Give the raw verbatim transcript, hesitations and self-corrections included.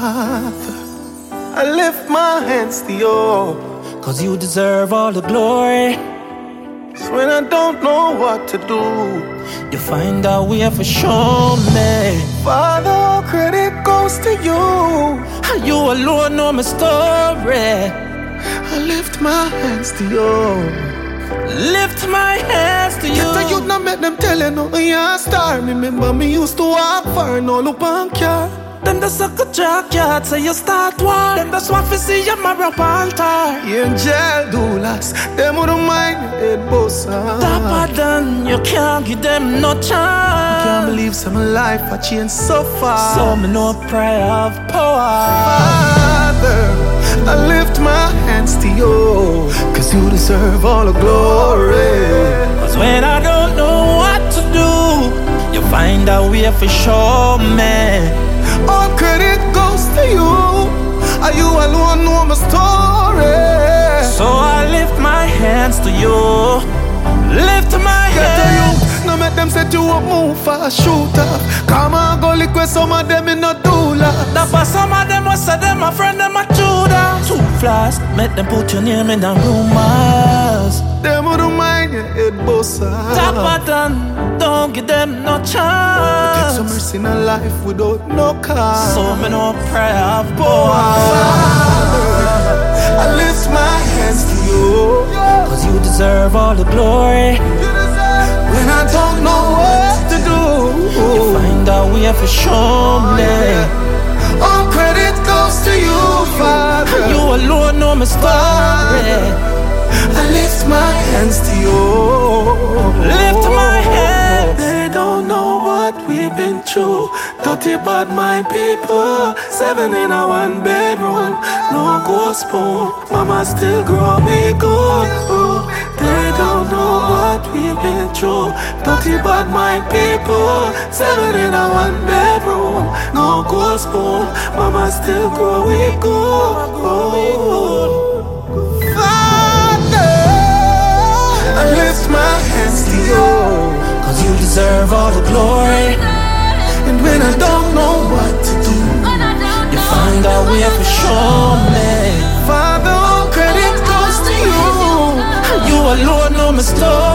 Father, I lift my hands to you, cause you deserve all the glory. so when I don't know what to do, you find out we have to show me. Father, all credit goes to you. You alone know my story. I lift my hands to you. Lift my hands to you. Get a youth now make them tell you no, you're a star. Remember me used to walk far, no look on car. Them the suck a jackyard, say you start war. Them the want to see you marry up altar. Angel doulas, them wouldn't mind your head bossa. Tougher than you can't give them no chance. I can't believe some life I changed so far. So me no prayer of power. Father, I lift my hands to you, cause you deserve all the glory. Cause when I don't know what to do, you find a way for show me. All credit goes to you, and you alone know my story. So I lift my hands to you. Lift my hands. No make them set you up, move fast, shoot up. Come on, go lick with some of them in no doula. That for some of them was say them a friend, them a Judah. Too fast, make them put your name in the rumors. Them wouldn't mind your head bossa. Tougher than, don't give them no chance. Get some mercy in a life without no cause. So me no prayer of power. I lift my hands to you, cause you deserve all the glory. when I don't know what to do, you find out we have to show me. all credit goes to you, Father. You alone know my story. I lift my hands to you. Lift my hands. They don't know what we've been through. Dirty bad my people. Seven in a one bedroom. No ghost spoon. Mama still grow me good. They don't know what we've been through. Dirty bad my people. Seven in a one bedroom. No ghost spoon. Mama still grow me good. I lift my hands to you, cause you deserve all the glory. and when I don't know what to do, you find out we have to show me. Father, all credit goes to you. You alone know my story.